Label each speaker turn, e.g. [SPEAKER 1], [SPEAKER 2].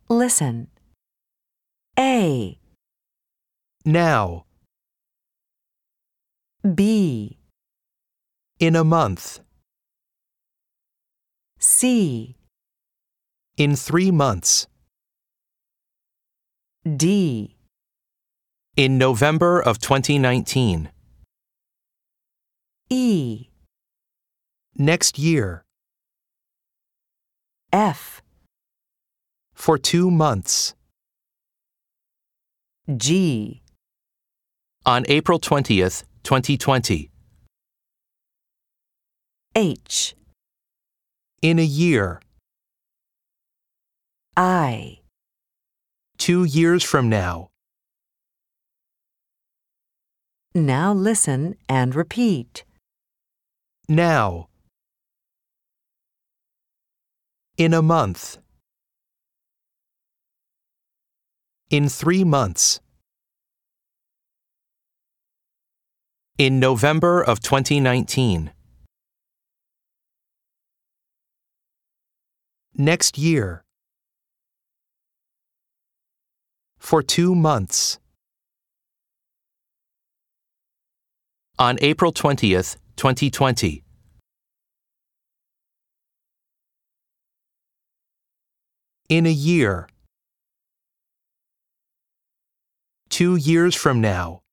[SPEAKER 1] Listen. A,
[SPEAKER 2] Now.
[SPEAKER 1] B,
[SPEAKER 2] In a month.
[SPEAKER 1] C,
[SPEAKER 2] In 3 months.
[SPEAKER 1] D,
[SPEAKER 2] In November of 2019.
[SPEAKER 1] E,
[SPEAKER 2] Next year.
[SPEAKER 1] F,
[SPEAKER 2] For 2 months.
[SPEAKER 1] G,
[SPEAKER 2] On April 20th, 2020.
[SPEAKER 1] H,
[SPEAKER 2] In a year.
[SPEAKER 1] I.
[SPEAKER 2] 2 years from now.
[SPEAKER 1] Now listen and repeat.
[SPEAKER 2] Now. In a month. In 3 months. In November of 2019. Next year. For 2 months. On April 20th, 2020. In a year. 2 years from now.